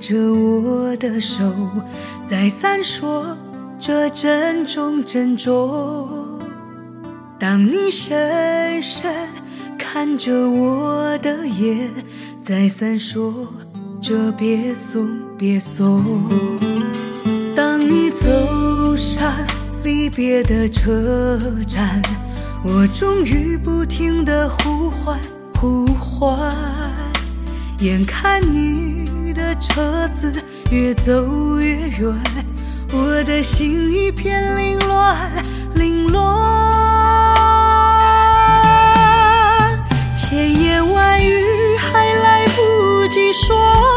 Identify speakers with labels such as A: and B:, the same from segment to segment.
A: 着我的手，在闪烁着珍重珍重。当你深深看着我的眼，在闪烁着别送别送。当你走上离别的车站，我终于不停地呼唤呼唤，眼看你的车子越走越远，我的心一片凌乱凌乱。千言万语还来不及说，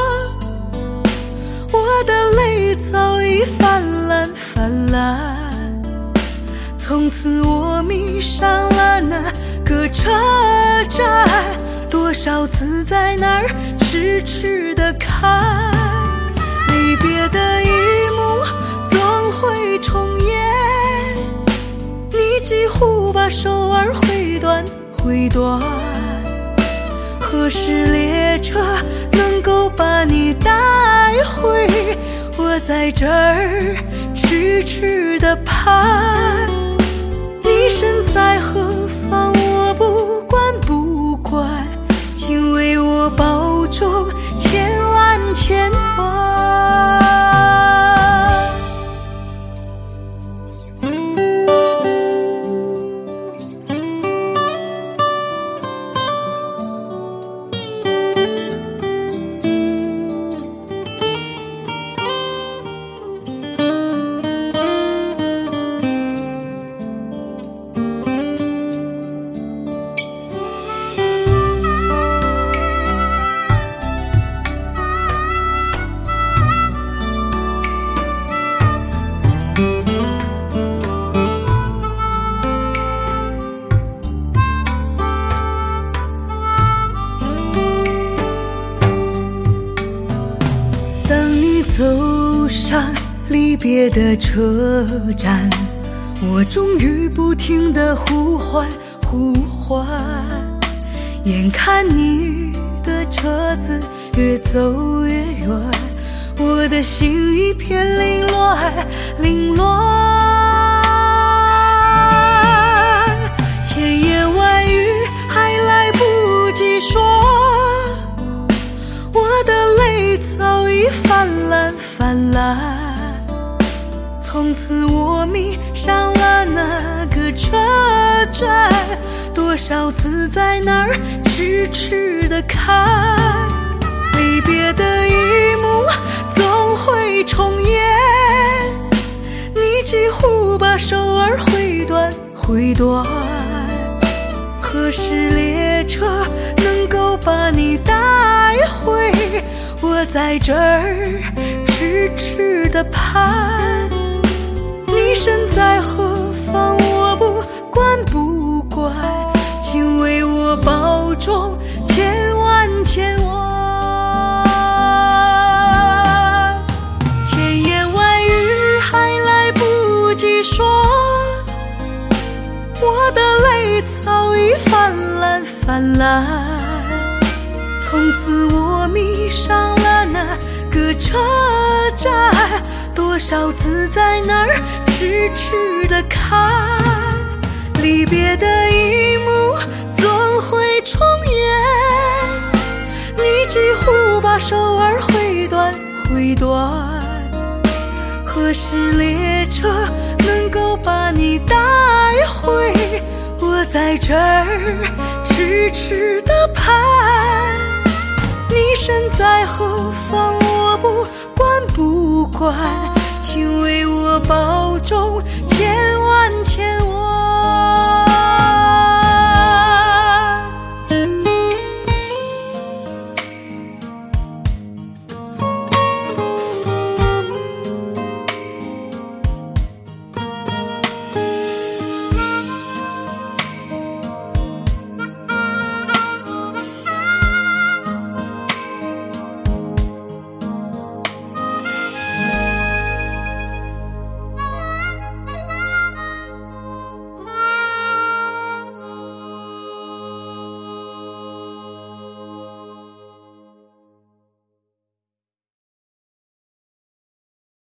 A: 我的泪早已泛滥泛滥。从此我迷上了那个车站，多少次在那儿痴痴地看，离别的一幕总会重演，你几乎把手儿挥断挥断。何时列车能够把你带回？我在这儿痴痴地盼，你身在何方我不管不管，请为我保重千万千万。走上离别的车站，我终于不停地呼唤呼唤，眼看你的车子越走越远，我的心一片凌乱凌乱。千言万语还来不及说，我的泪早已泛滥泛滥。从此我迷上了那个车站，多少次在那儿痴痴地看，离别的一幕总会重演，你几乎把手儿挥断挥断。何时列车能够把你带回？我在这儿痴痴地盼，你身在何方我不管不管，请为我保重千万千万。千言万语还来不及说，我的泪早已泛滥泛滥。从此我迷上了那个车站，多少次在那儿痴痴地看，离别的一幕总会重演，你几乎把手儿挥断挥断。何时列车能够把你带回？我在这儿痴痴地盼，你身在何方我不